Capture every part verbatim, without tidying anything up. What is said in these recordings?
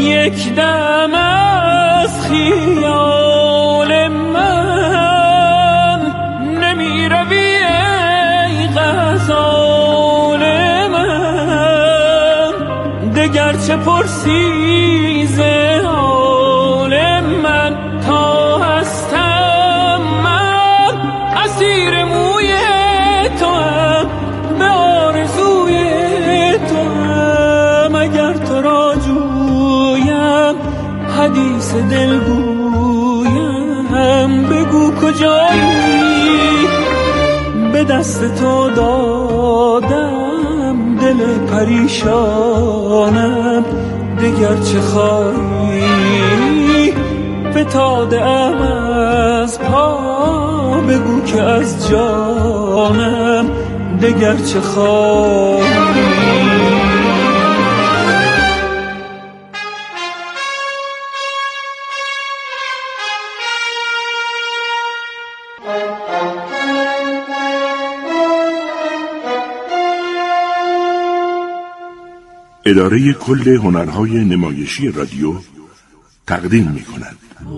یک دم از خیال من نمی روی ای غزال من، دگر چه پرسی ز حال من، تا هستم من اسیر موی تو هم، به آرزوی تو هم. اگر تو را جویم حدیث دل گویم، بگو کجایی به دست تو دادم دل پریشانم، دگر چه خواهی فتاده ام از پا، بگو که از جانم دگر چه خواهی. اداره کل هنرهای نمایشی رادیو تقدیم می کند.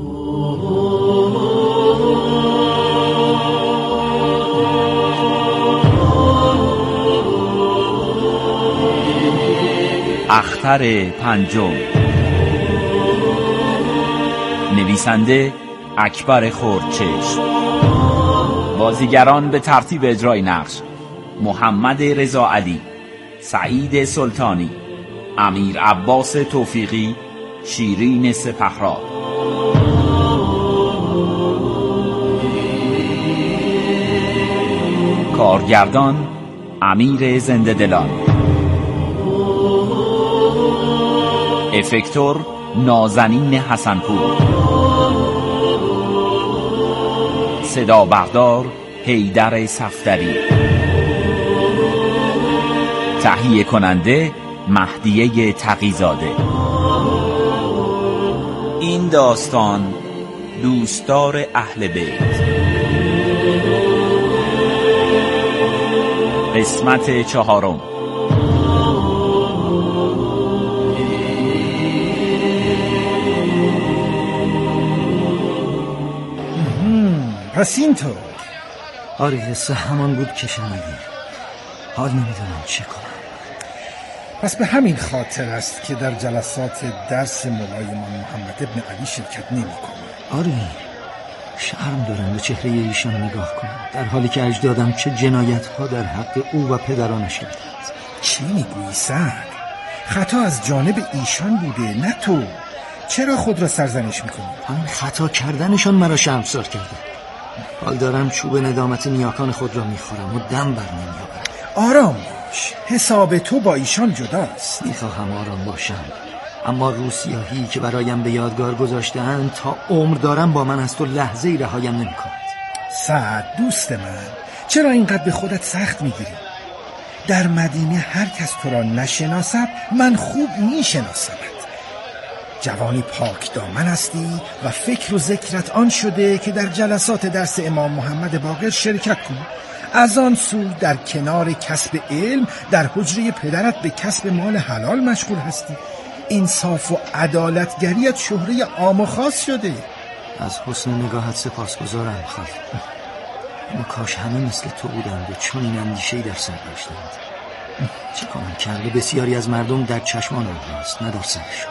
اختر پنجم. نویسنده اکبر خردچشم. بازیگران به ترتیب اجرای نقش: محمد رضا علی، سعید سلطانی، امیر عباس توفیقی، شیرین سپهرا. کارگردان امیر زنده دلان. افکتور نازنین حسنپور. صدا بردار حیدر صفدری. تهیه کننده مهدیه تقی‌زاده. این داستان دوستدار اهل بیت. قسمت چهارم. پس اینطور. آره قصه همان بود که شنیدی. حال نمیدونم چه کنم. پس به همین خاطر است که در جلسات درس مولایمان محمد ابن علی شرکت نمی کنم. آره شرم دارم به چهره ایشان نگاه کنم، در حالی که اجدادم چه جنایت ها در حق او و پدرانش کردند. چی میگویی سعد؟ خطا از جانب ایشان بوده نه تو. چرا خود را سرزنش میکنی؟ همین خطا کردنشان مرا شرمسار کرده. حال دارم چوب ندامت نیاکان خود را میخورم و دم بر نمیآورم. آرام باش، حساب تو با ایشان جداست. میخواهم آرام باشم، اما روسیاهی که برایم به یادگار گذاشته‌اند تا عمر دارم با من است و لحظه‌ای رهایم نمی‌کند. سعد دوست من، چرا اینقدر به خودت سخت میگیری؟ در مدینه هر کس تو را نشناسد من خوب میشناسمت. جوانی پاک دامن هستی و فکر و ذکرت آن شده که در جلسات درس امام محمد باقر شرکت کنی. از آن سو در کنار کسب علم در حجره پدرت به کسب مال حلال مشغول هستی. انصاف و عدالتگریت شهره عام و خاص شده. از حسن نگاهت سپاسگزارم خواهد. اما کاش همه مثل تو بودند و چون این اندیشه‌ای در سر داشتند. چه کنم کرده بسیاری از مردم در چشمان آنهاست نه در سرشان.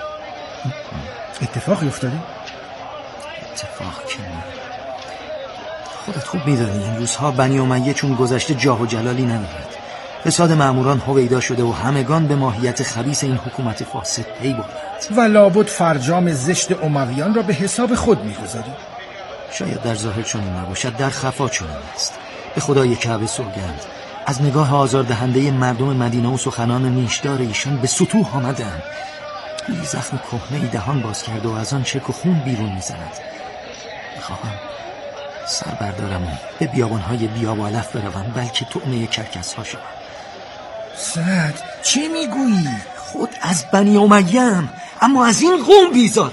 اتفاقی افتاده؟ اتفاق که نه. خودت خوب میدانی این روزها بنی امیه چون گذشته جاه و جلالی ندارد. فساد ماموران هویدا شده و همگان به ماهیت خبیث این حکومت فاسد پی بردند و لابد فرجام زشت امویان را به حساب خود میگذاری. شاید در ظاهر چنین نباشد، در خفا چنین است. به خدای کعبه سوگند از نگاه آزاردهنده مردم مدینه و سخنان نیشدار ایشان به سطوح آمدند. این زخم کهنه‌ای دهان باز کرده و از آن چک و خون بیرون میزند. میخواهم سر بردارم و به بیابانهای بیاب و علف بروم، بلکه طعمه کرکس ها شوم. سعد چی میگویی؟ خود از بنی امیه‌ام، اما از این قوم بیزارم.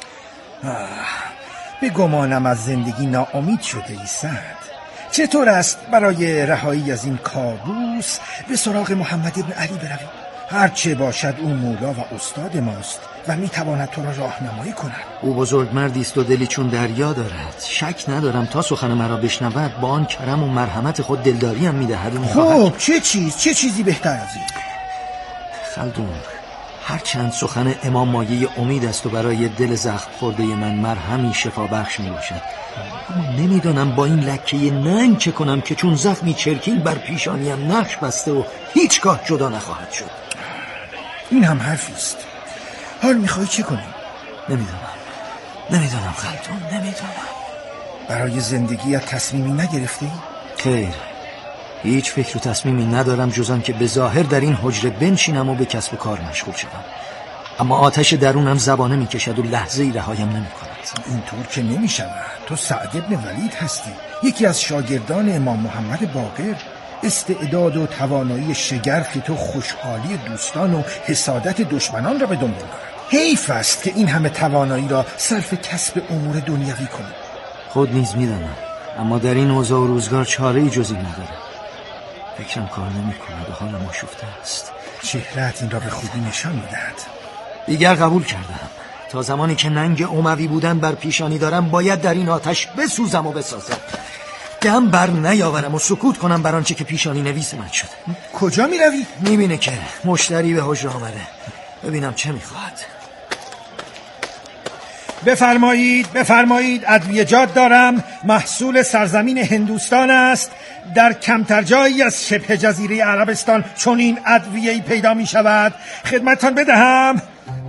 به گمانم از زندگی ناامید شده ای سعد. چطور است برای رهایی از این کابوس به سراغ محمد ابن علی برویم؟ هرچه باشد او مولا و استاد ماست و میتواند تو را راهنمایی کند. او بزرگ مردی است و دلی چون دریا دارد. شک ندارم تا سخن مرا بشنود با آن کرم و مرحمت خود دلداری هم میدهد. خب چه چیز چه چیزی بهتر از این؟ خلدون، هرچند سخن امام مایه امید است و برای دل زخم خورده من مرهمی شفا بخش می باشد، اما نمیدانم با این لکه ننگ چه کنم که چون زخمی چرکین بر پیشانیم نقش بسته و هیچگاه جدا نخواهد شد. این هم حرفی است. حال میخوای چه کنی؟ نمیدانم نمیدانم خلدون، نمیدانم. برای زندگیت تصمیمی نگرفتی؟ خیر، هیچ فکر و تصمیمی ندارم جز آن که به ظاهر در این حجره بنشینم و به کسب و کار مشغول شدم، اما آتش درونم زبانه میکشد و لحظه‌ای رهایم نمی‌کند. اینطور که نمی‌شود. تو سعد ابن ولید هستی، یکی از شاگردان امام محمد باقر. استعداد و توانایی شگرفی تو خوشحالی دوستان و حسادت دشمنان را به دنبال دارد. حیف است که این همه توانایی را صرف کسب امور دنیوی کنی. خود نیز میدانم، اما در این اوضاع و روزگار چاره‌ای جز این ندارم. فکرم کار نمی‌کند و حالم آشفته است. چهره‌ات این را به خوبی نشان می‌دهد. دیگر قبول کردم. تا زمانی که ننگ اموی بودن بر پیشانی دارم باید در این آتش بسوزم و بسازم. دم بر نیاورم و سکوت کنم بر آنچه که پیشانی نویس من شده. کجا می‌روی؟ می‌بینه که مشتری به حجره آمده. ببینم چه می‌خواهد. بفرمایید بفرمایید، ادویه‌جات دارم. محصول سرزمین هندوستان است. در کمتر جایی از شبه جزیره عربستان چون این ادویه‌ای پیدا می شود. خدمتتان بدهم.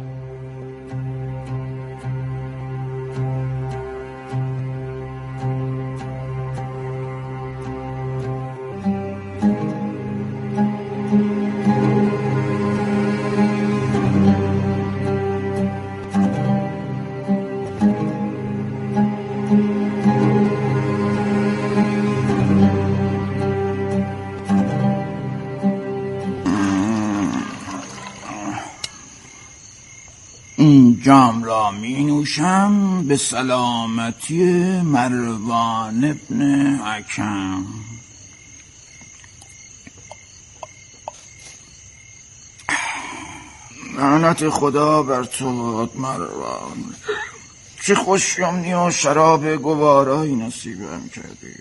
این جام را می نوشم به سلامتی مروان ابن حکم. لعنت خدا بر تو باد مروان، چه خوشیمنی و شراب گوارایی نصیبم کردی.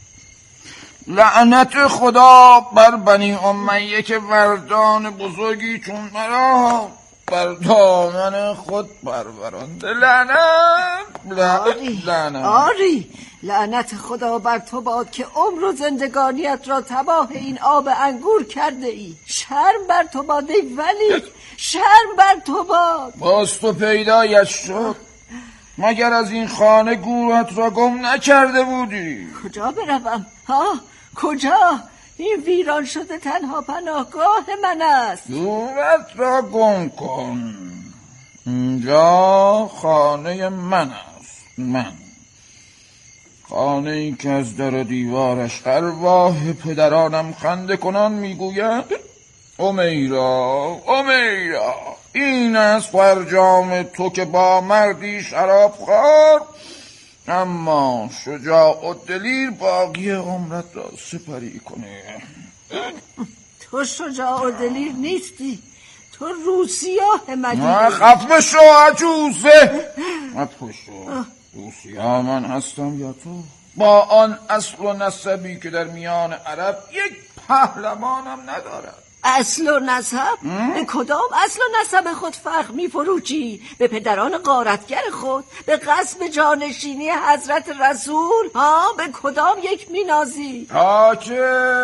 لعنت خدا بر بنی امیه که مردان بزرگی چون مرا بر دامن خود پرورانده. لعنت آری لعنت آری لعنت خدا بر تو باد که عمر و زندگانیت را تباه این آب انگور کرده ای. شرم بر تو باد ای ولی، شرم بر تو باد. باز تو پیدایت شد، مگر از این خانه گورت را گم نکرده بودی؟ کجا بروم؟ ها کجا؟ این ویران شده تنها پناهگاه من است. گورت را گم کن، اینجا خانه من است. من خانه ای که از در دیوارش ارواح پدرانم خنده کنان میگوید امیرا امیرا، این است فرجام تو که با مردی شراب خوار اما شجاع و دلیر باقی عمرت را سپری کنه. تو شجاع و دلیر نیستی، تو روسیاه مدینه. خفه شو عجوزه، خفه شو. روسیاه من هستم یا تو؟ با آن اصل و نسبی که در میان عرب یک پهلوانم ندارد. اصل و نسب؟ به کدام اصل و نسب خود فخر می فروچی؟ به پدران غارتگر خود؟ به قصب جانشینی حضرت رسول؟ ها به کدام یک می نازی؟ تا که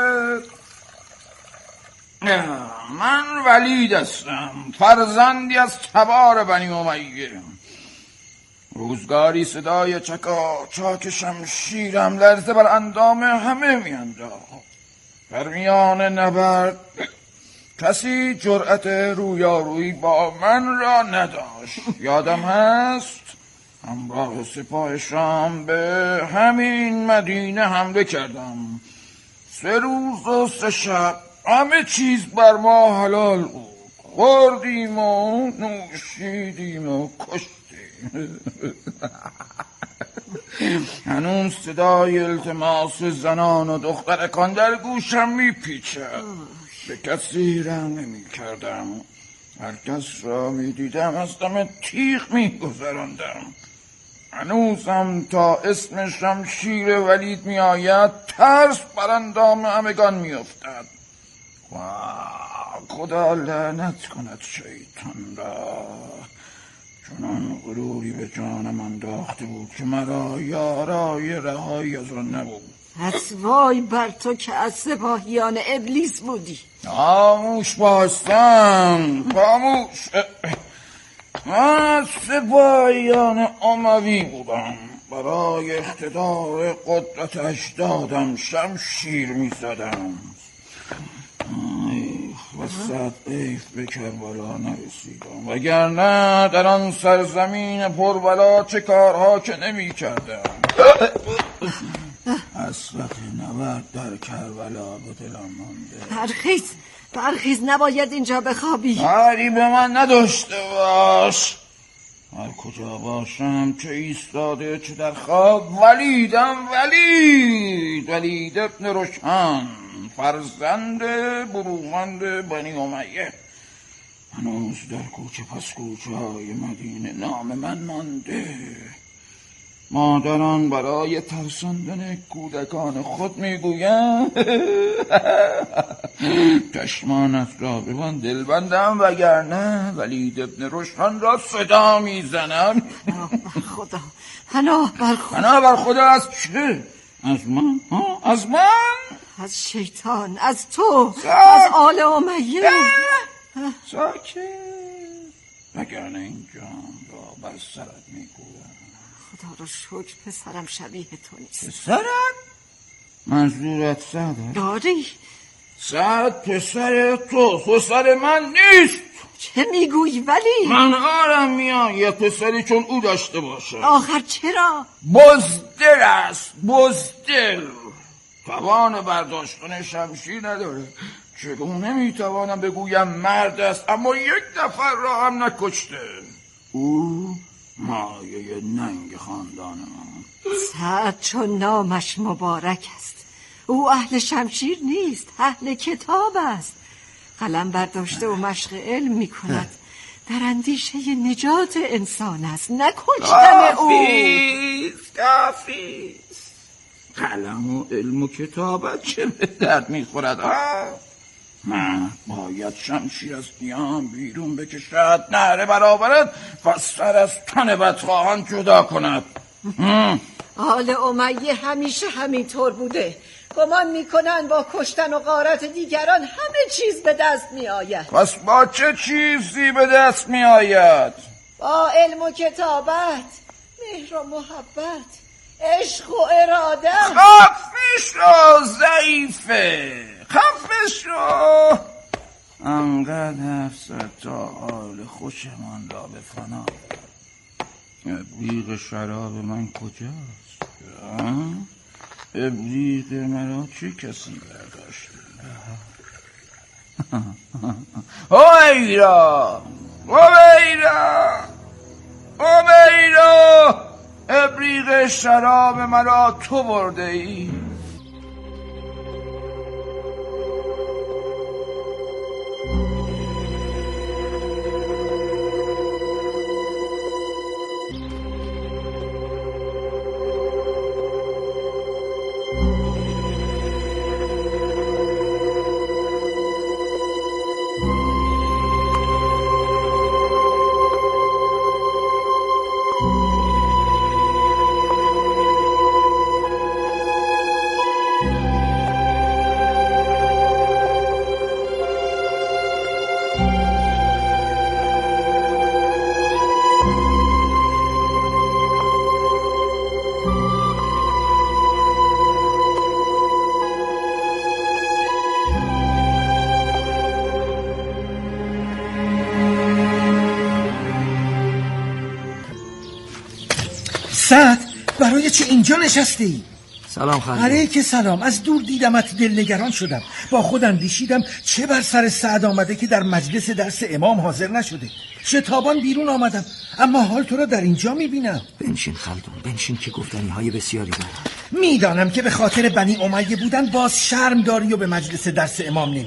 من ولید هستم، فرزندی از تبار بنی امیه. روزگاری صدای چکا چاک شمشیرم لرزه بر اندام همه می انداخت. در میان نبرد کسی جرأت رویارویی با من را نداشت. یادم هست همراه سپاه شام به همین مدینه حمله کردم. سه روز و سه شب همه چیز بر ما حلال بود. خوردیم و نوشیدیم و کشتیم. هنوز صدای التماس زنان و دخترکان در گوشم میپیچد. به کسی رحم نمی کردم. هر کس را می دیدم از دم تیغ می گذراندم. هنوزم تا اسم شمشیر ولید می آید ترس بر اندام همگان می افتد. خدا لعنت کند شیطان را، چنان غروری به جانم انداخته بود که مرا یارای رهایی از آن نبود. پس وای بر تو که از سپاهیان ابلیس بودی. خاموش باشتم، خاموش. من از سپاهیان اموی بودم. برای اقتدار قدرت اجدادم شمشیر می زدم. و صد عیف به کربلا نرسیدم، وگرنه در آن سرزمین پربلا چه کارها که نمی کردم. حسرت نبرد در کربلا به دلم مانده. برخیز برخیز، نباید اینجا بخوابی. کاری به من نداشته باش. هر کجا باشم چه ایستاده چه در خواب ولیدم. ولید ولید ابن رشحان، فرزند برومند بنی امیه. هنوز در کوچه پس کوچه های مدینه نام من مانده. مادران برای ترساندن کودکان خود میگویم چشمانت را به من دل بندم، وگرنه ولید ابن رشحان را صدا میزنم. پناه بر خدا، پناه بر خدا. پناه بر خدا از چه؟ از من؟ ها؟ از من؟ از شیطان، از تو، سا... از آل امیه. ساکت، وگرنه این جان را بر سرت میگویم. خدا رو شکر پسرم شبیه تو نیست. پسرت؟ منظورت سعد؟ داری؟ سعد پسر تو، پسر من نیست. چه میگویی ولی؟ من آرم میان یه پسری چون او داشته باشه. آخر چرا؟ بزدل است، بزدل. توان برداشتن شمشیر نداره. چگونه میتوانم بگویم مرد است اما یک نفر را هم نکشته؟ او مایه ننگ خاندان من. سعد چون نامش مبارک است. او اهل شمشیر نیست، اهل کتاب است. قلم برداشته و مشق علم می کند. در اندیشه نجات انسان است، نه کشتن او. کافیست کافیست. قلم و علم و کتابت چه به درد می خورد؟ من باید شمشیر از نیام بیرون بکشد، نهره برآورد و سر از تن بدخواهان جدا کند. آل امیه همیشه همینطور بوده. گمان میکنن با کشتن و غارت دیگران همه چیز به دست می آید. پس با چه چیزی به دست می آید؟ با علم و کتابت، مهر و محبت، عشق و اراده. خفه شو ضعیفه، خفه شو. انقدر حرف زد تا حال خوشمان را به فنا برد. ابریق شراب من کجاست؟ ابریق مرا چه کسی برداشته؟ اویرا اویرا اویرا، ابریق شراب مرا تو برده ای. سعد، برای چه اینجا نشستی؟ سلام خالد. علیک سلام. از دور دیدمت دلنگران شدم. با خود اندیشیدم چه بر سر سعد آمده که در مجلس درس امام حاضر نشده. شتابان بیرون آمدم، اما حال تو را در اینجا میبینم. بنشین خلدون، بنشین که گفتنی های بسیاری دارم. میدانم که به خاطر بنی امیه بودن باز شرم داری و به مجلس درس امام نمیایی.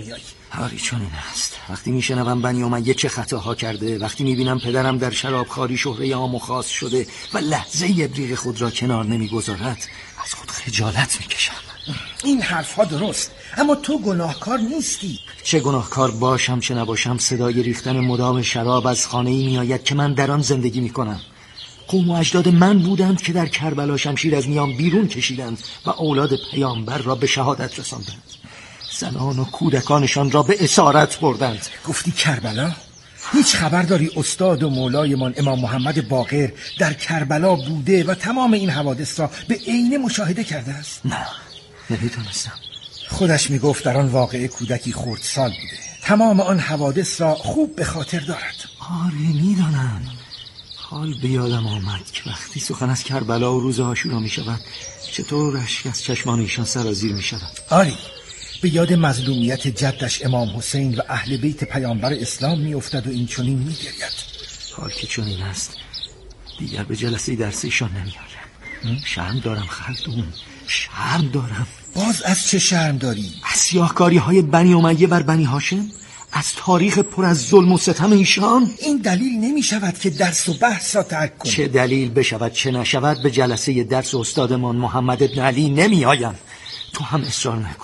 آری چون این است. وقتی میشنوم بنی امیه چه خطاها کرده، وقتی میبینم پدرم در شرابخواری شهره عام و خاص شده و لحظه ابریق خود را کنار نمیگذارد، از خود خجالت میکشم. این حرفها درست، اما تو گناهکار نیستی. چه گناهکار باشم چه نباشم، صدای ریختن مدام شراب از خانه‌ای میآید که من در آن زندگی میکنم. قوم و اجداد من بودند که در کربلا شمشیر از میان بیرون کشیدند و اولاد پیامبر را به شهادت رساندند. زنان و کودکانشان را به اسارت بردند. گفتی کربلا؟ هیچ خبر داری استاد و مولایمان امام محمد باقر در کربلا بوده و تمام این حوادث را به عینه مشاهده کرده است؟ نه، نمیدونستم. خودش میگفت در آن واقعه کودکی خردسال بوده. تمام آن حوادث را خوب به خاطر دارد. آره میدانم. حال به یادم آمد که وقتی سخن از کربلا و روز عاشورا می شود چطور اشک از چشمان ایشان سرازیر می شود. آری، به یاد مظلومیت جدش امام حسین و اهل بیت پیامبر اسلام می افتد و این چنین می گرید. حال که چنین است دیگر به جلسه درس ایشان نمی آیم. شرم دارم خلدون، شرم دارم. باز از چه شرم داری؟ از سیاهکاری های بنی امیه بر بنی هاشم، از تاریخ پر از ظلم و ستم ایشان. این دلیل نمی شود که درس و بحث را ترک کنی. چه دلیل بشود چه نشود، به جلسه درس استادمان محمد ابن علی نمی آیم. تو هم اصرار نکن.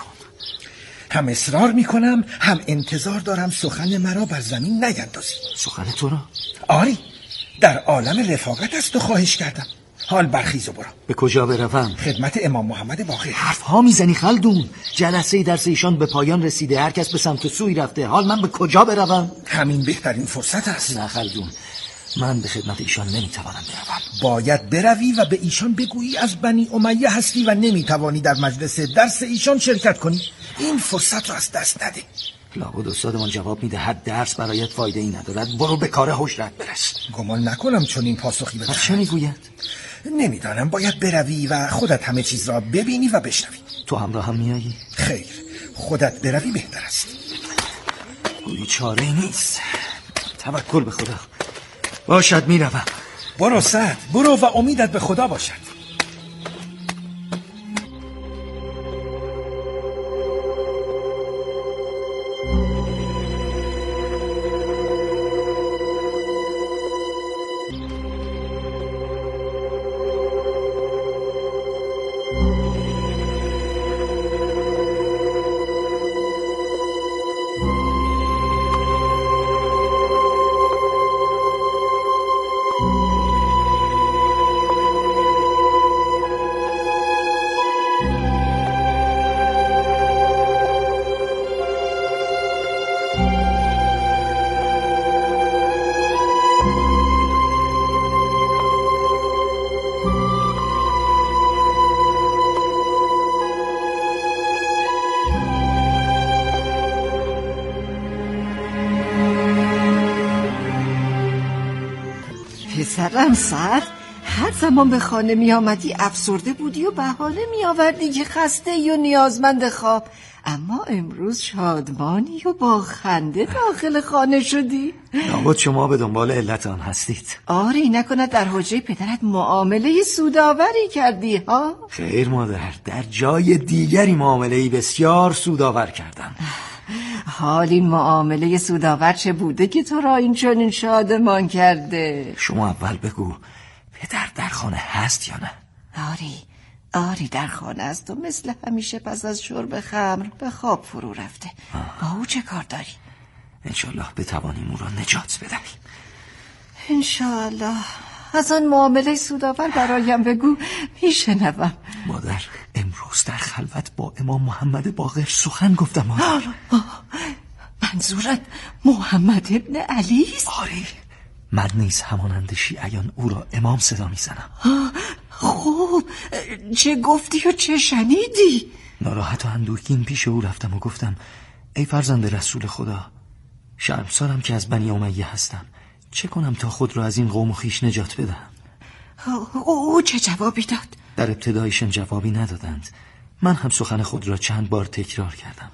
هم اصرار می کنم هم انتظار دارم سخن مرا بر زمین نیندازی. سخن تو را؟ آری، در عالم رفاقت است و خواهش کردم. حال برخیز و برو. به کجا بروم؟ خدمت امام محمد باقر. حرف ها میزنی خلدون. جلسه درس ایشان به پایان رسیده، هر کس به سمت سوی رفته. حال من به کجا بروم؟ همین بهترین فرصت است. نه خلدون، من به خدمت ایشان نمیتوانم بروم. باید بروی و به ایشان بگویی از بنی امیه هستی و نمیتوانی در مجلس درس ایشان شرکت کنی. این فرصت را از دست نده. لابد استادمان جواب میدهد درس برایت فایده ای ندارد، برو به کار هجرت برس. گمان نکنم چون این پاسخی بدهد. چه میگوید؟ نمیدانم، باید بروی و خودت همه چیز را ببینی و بشنوی. تو همراه هم میایی؟ خیر، خودت بروی بهتر است. گویی چاره ای نیست. توکل به خدا. باشد میروم. برو سعد، برو و امیدت به خدا باشد. پسرم سعد، هر زمان به خانه می آمدی افسرده بودی و بهانه می آوردی که خسته ای و نیازمند خواب، اما امروز شادمانی و با خنده داخل خانه شدی. لابد شما به دنبال علت آن هستید. آری، نکند در حجره پدرت معامله سودآوری کردی ها؟ خیر مادر، در جای دیگری معامله بسیار سودآور کردم. حال این معامله سودآور چه بوده که تو را این چنین شادمان کرده؟ شما اول بگو پدر در خانه هست یا نه؟ آری آری در خانه است و مثل همیشه پس از شرب خمر به خواب فرو رفته. با او چه کار داری؟ انشالله بتوانیم او را نجات بدهیم. انشالله. از آن معامله سودآور برایم بگو، میشنوم. مادر، امروز در خلوت با امام محمد باقر سخن گفتم. مادر، منظورت محمد ابن علی است؟ آری، من نیز همانند شیعیان او را امام صدا میزنم. خوب، چه گفتی و چه شنیدی؟ ناراحت و اندوهگین پیش او رفتم و گفتم ای فرزند رسول خدا، شرمسارم که از بنی امیه هستم. چه کنم تا خود را از این قوم و خویش نجات بدهم؟ او چه جوابی داد؟ در ابتدایشان جوابی ندادند. من هم سخن خود را چند بار تکرار کردم.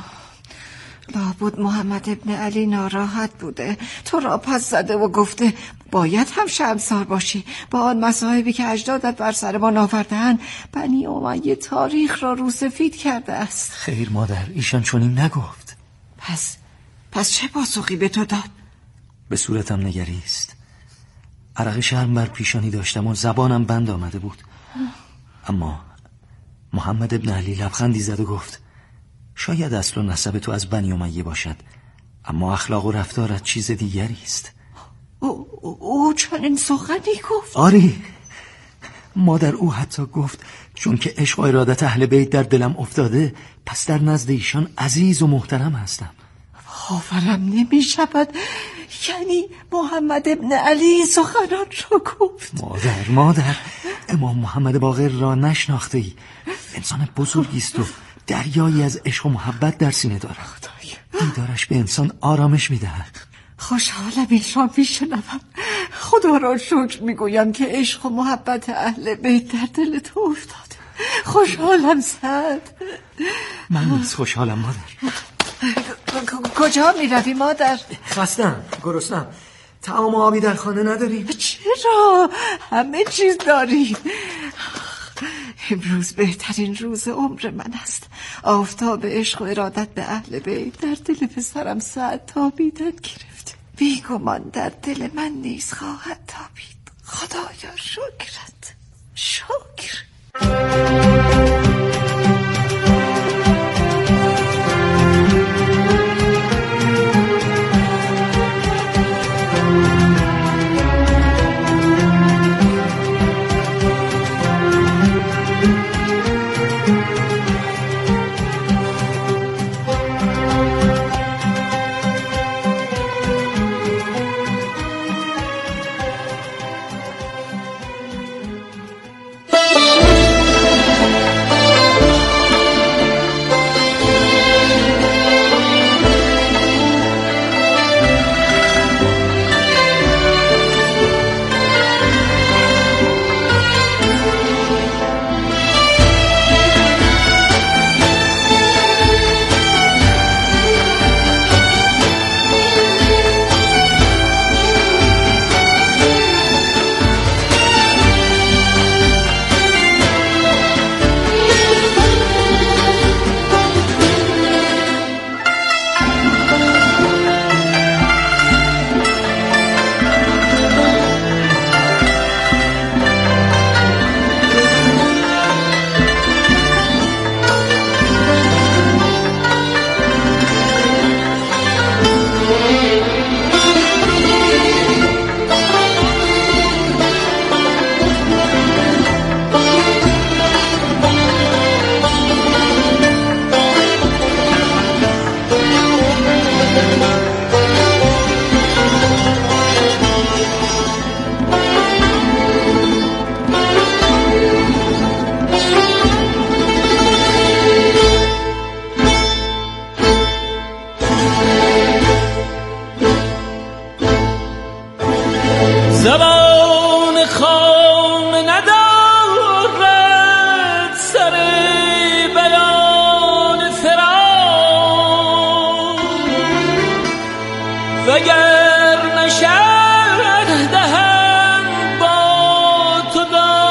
لابد محمد ابن علی ناراحت بوده، تو را پس زده و گفته باید هم شرمسار باشی. با آن مصائبی که اجدادت بر سر ما آورده‌اند، بنی امیه تاریخ را روسفید کرده است. خیر مادر، ایشان چنین نگفت. پس پس چه پاسخی به تو داد؟ به صورتم نگریست. عرق شرم بر پیشانی داشتم و زبانم بند آمده بود. اما محمد ابن علی لبخندی زد و گفت شاید اصل و نسب تو از بنی امیه باشد، اما اخلاق و رفتارت چیز دیگری است. او, او, او چنین سخنی گفت؟ آری، مادر او حتی گفت چون که عشق و ارادت اهل بیت در دلم افتاده، پس در نزد ایشان عزیز و محترم هستم. باورم نمی شود. یعنی محمد ابن علی سخنان را گفت؟ مادر مادر امام محمد باقر را نشناخته ای؟ انسان بزرگی است و دریایی از عشق و محبت در سینه دارد. دیدارش به انسان آرامش می دهد. خوشحالم این را می شنوم. خدا را شکر می گویم که عشق و محبت اهل بیت در دل تو افتاده. خوشحالم سعد. من نیز خوشحالم مادر. کجا می روی مادر؟ خستم، گرسنم. طعام و آبی در خانه نداریم؟ چرا؟ همه چیز داریم. امروز بهترین روز عمر من است. آفتاب عشق و ارادت به اهل بیت در دل پسرم سعد تابیدن گرفت. بیگمان در دل من نیز خواهد تابید. خدایا شکرت، شکر. زبان خام ندارد سر بیان فراق، وگر نشد دهم با تو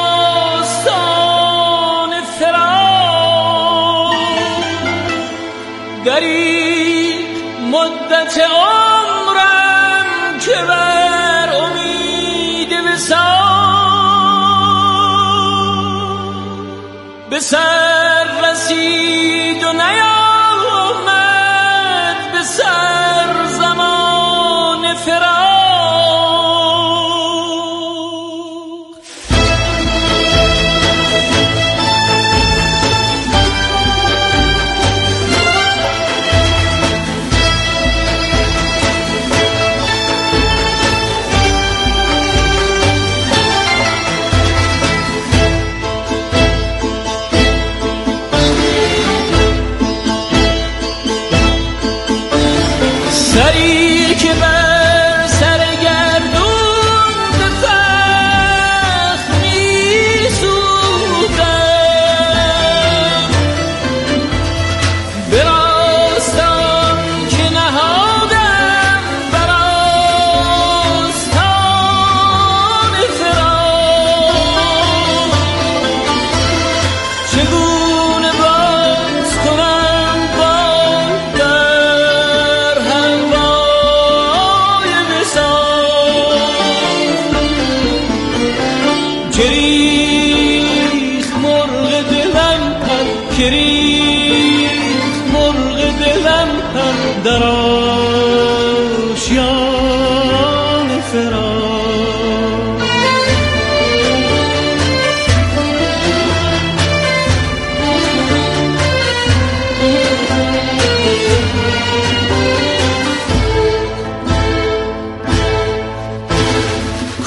داستان فراق. در این مدت عمرم که بر امید به سر رسید و نیامد به سر زمان فراق.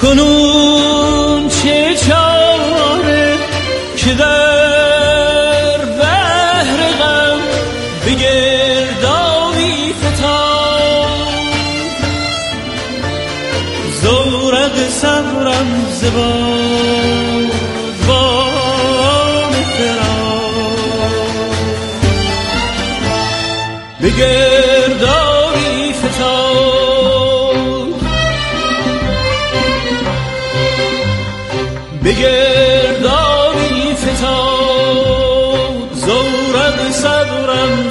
کنون چه چاره که در بحر غم به گردابی فتاد، زورق صبرم زبان بان فراق به گردابی فتاد، به گردابی فتاد، زورق صبرم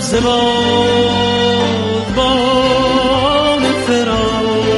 زبان بان فراق.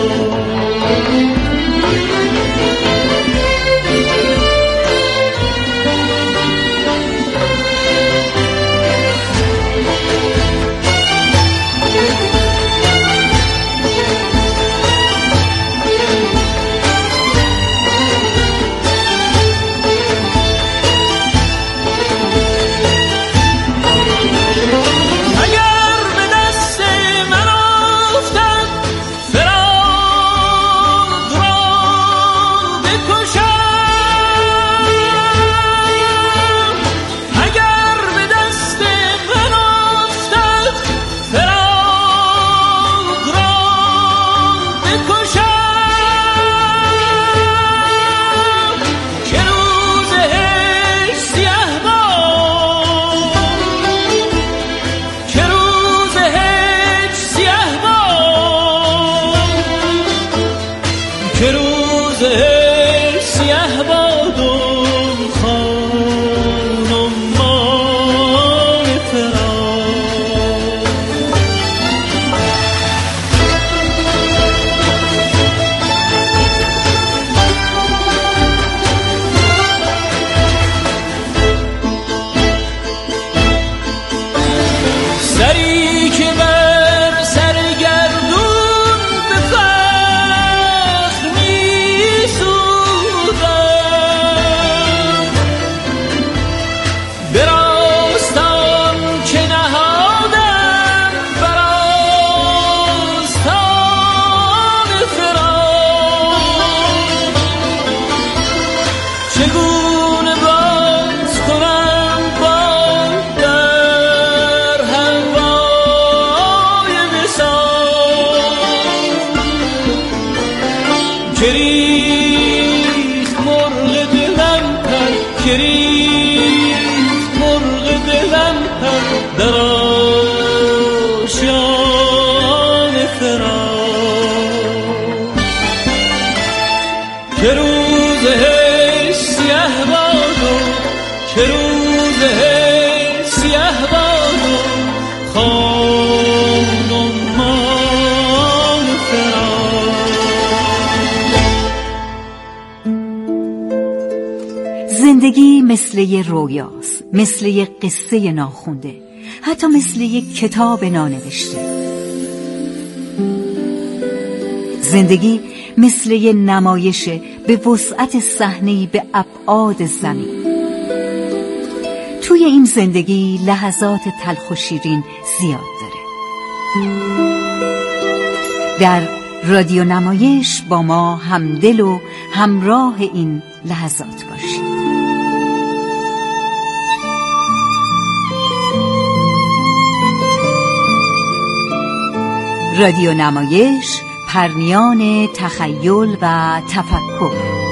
زندگی مثل یه رویاست، مثل یه قصه ناخونده، حتی مثل یه کتاب نانوشته. زندگی مثل یه نمایشه به وسعت صحنه‌ای به ابعاد زمین. توی این زندگی لحظات تلخ و شیرین زیاد داره. در رادیو نمایش با ما همدل و همراه این لحظات باشید. رادیو نمایش، پرنیان تخیل و تفکر.